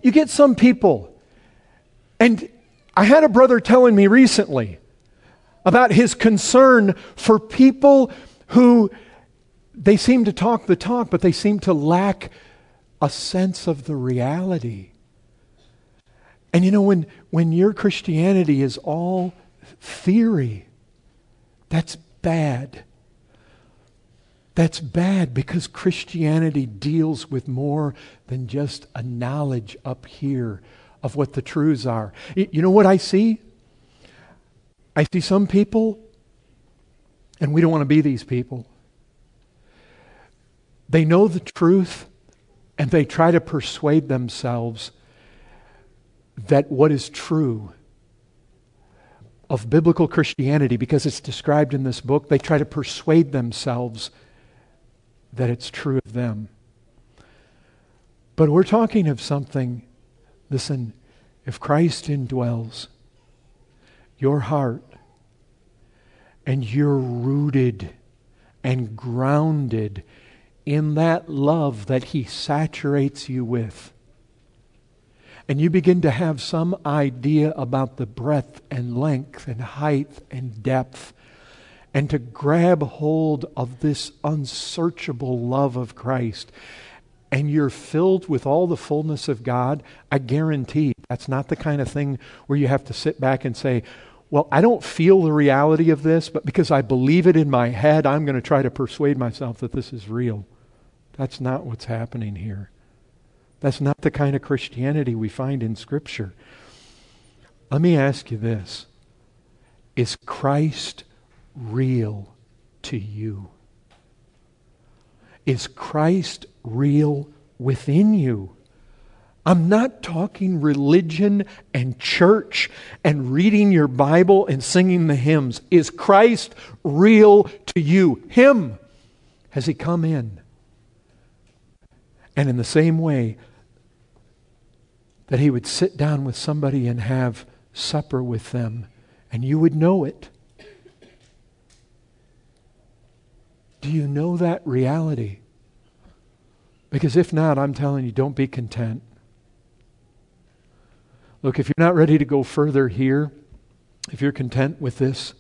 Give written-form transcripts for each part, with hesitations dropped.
you get some people, and I had a brother telling me recently about his concern for people who, they seem to talk the talk, but they seem to lack a sense of the reality. And you know, when your Christianity is all theory, that's bad. That's bad, because Christianity deals with more than just a knowledge up here of what the truths are. You know what I see? I see some people, and we don't want to be these people. They know the truth, and they try to persuade themselves that what is true of biblical Christianity, because it's described in this book, they try to persuade themselves that it's true of them. But we're talking of something, listen, if Christ indwells your heart and you're rooted and grounded in that love that He saturates you with, and you begin to have some idea about the breadth and length and height and depth, and to grab hold of this unsearchable love of Christ, and you're filled with all the fullness of God, I guarantee that's not the kind of thing where you have to sit back and say, well, I don't feel the reality of this, but because I believe it in my head, I'm going to try to persuade myself that this is real. That's not what's happening here. That's not the kind of Christianity we find in Scripture. Let me ask you this. Is Christ real to you? Is Christ real within you? I'm not talking religion and church and reading your Bible and singing the hymns. Is Christ real to you? Him. Has He come in? And in the same way that He would sit down with somebody and have supper with them, and you would know it. Do you know that reality? Because if not, I'm telling you, don't be content. Look, if you're not ready to go further here, if you're content with this,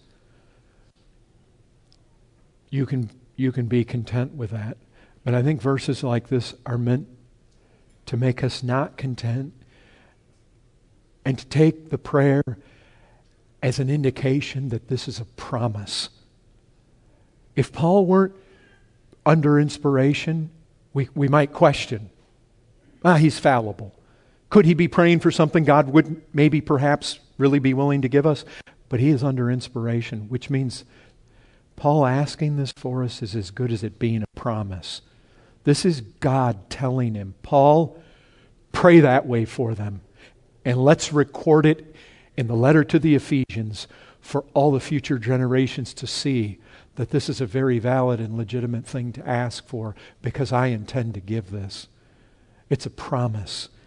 you can be content with that. But I think verses like this are meant to make us not content, and to take the prayer as an indication that this is a promise. If Paul weren't under inspiration, we might question. He's fallible. Could he be praying for something God would maybe perhaps really be willing to give us? But he is under inspiration, which means Paul asking this for us is as good as it being a promise. This is God telling him, Paul, pray that way for them. And let's record it in the letter to the Ephesians for all the future generations to see that this is a very valid and legitimate thing to ask for, because I intend to give this. It's a promise.